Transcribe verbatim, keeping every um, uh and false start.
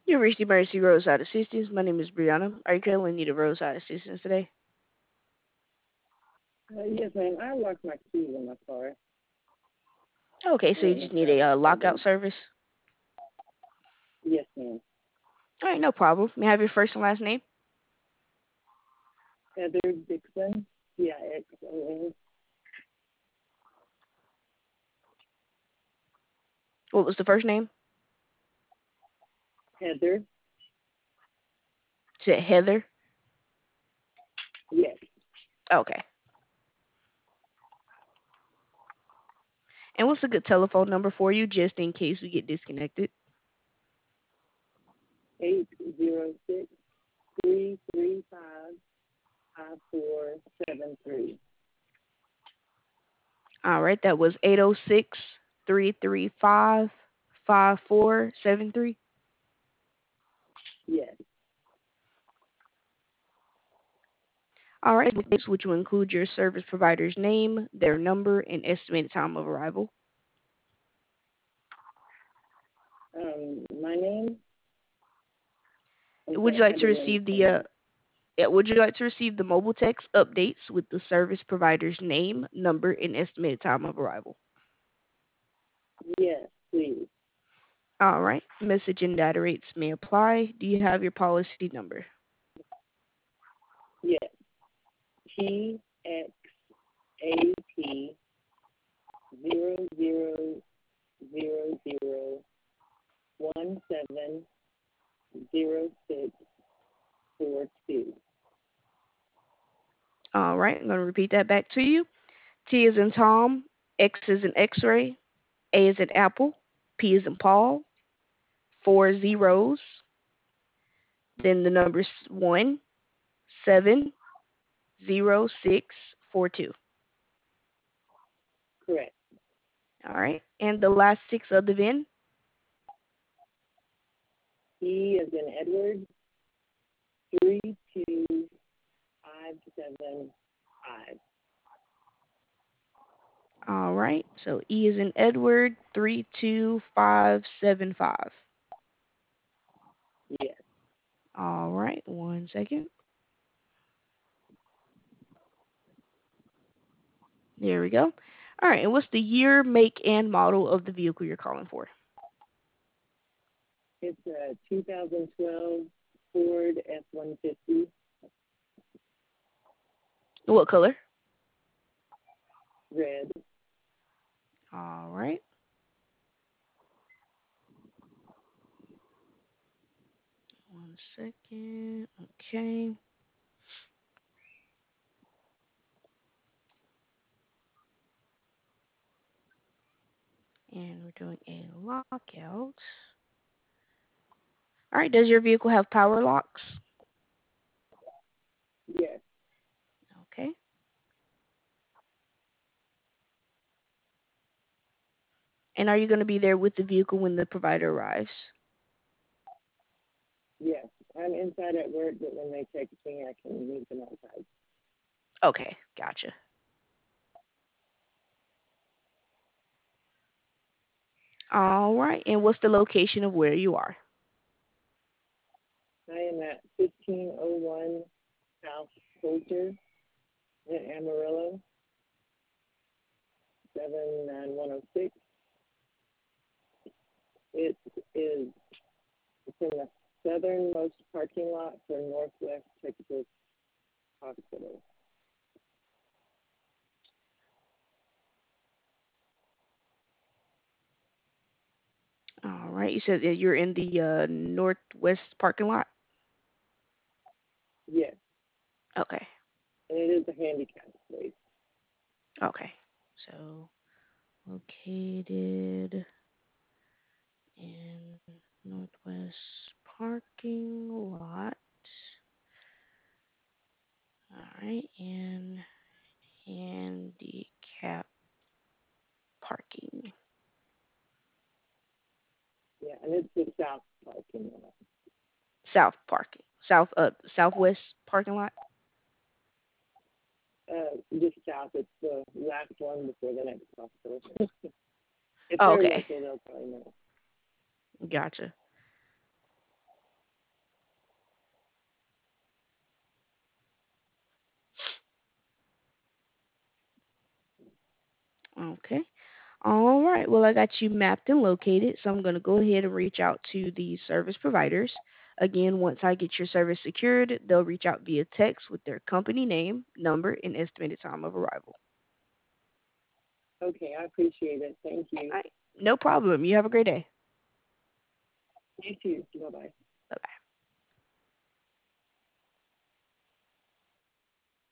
You reached Emergency Roadside Assistance. My name is Brianna. Are you currently in need of roadside assistance today? Uh, yes, ma'am. I locked my keys in my car. Okay, I so you went in just the need a traffic uh, for lockout them. service. Yes, ma'am. All right, no problem. May I have your first and last name? Heather Dixon, D I X O N. What was the first name? Heather, Is it Heather? yes. Okay. And what's a good telephone number for you, just in case we get disconnected? Eight zero six three three five five four seven three. All right, that was eight zero six, three three five, five four seven three. Yes, All right, which will include your service provider's name, their number, and estimated time of arrival. um, my name. I'm Would sorry, you I like to didn't receive the uh, understand. yeah, would you like to receive the mobile text updates with the service provider's name, number, and estimated time of arrival? Yes, please. All right. Message and data rates may apply. Do you have your policy number? Yes. T X A P zero zero zero zero one seven zero six four two. All right. I'm going to repeat that back to you. T is in Tom, X is in X-ray, A is in Apple, P is in Paul, four zeros, then the numbers one, seven, zero, six, four, two. Correct. All right. And the last six of the V I N. E as in Edward, three two five seven five. All right. So E is in Edward, three two five seven five. Yes. All right. One second. There we go. All right. And what's the year, make, and model of the vehicle you're calling for? It's a two thousand twelve Ford F one fifty, What color? red. All right. One second. Okay. And we're doing a lockout. All right. Does your vehicle have power locks? Yes. Okay. And are you going to be there with the vehicle when the provider arrives? Yes. I'm inside at work, but when they text me, I can meet them outside. Okay. Gotcha. All right. And what's the location of where you are? I am at fifteen oh one South Coulter in Amarillo, seven nine one oh six. It is it's in the southernmost parking lot for Northwest Texas Hospital. All right. You said that you're in the uh, northwest parking lot? Yes. Okay. And it is a handicapped place. Okay. So located in northwest parking lot. All right. And handicap parking. Yeah, and it's the south parking lot. South parking. South uh southwest parking lot. Uh, just south. It's the last one before the next hospital. If Oh, they're okay. local, they'll probably know. Gotcha. Okay. All right. Well, I got you mapped and located, so I'm going to go ahead and reach out to the service providers. Again, once I get your service secured, they'll reach out via text with their company name, number, and estimated time of arrival. Okay, I appreciate it. Thank you. All right. No problem. You have a great day. You too. Bye bye. Bye bye.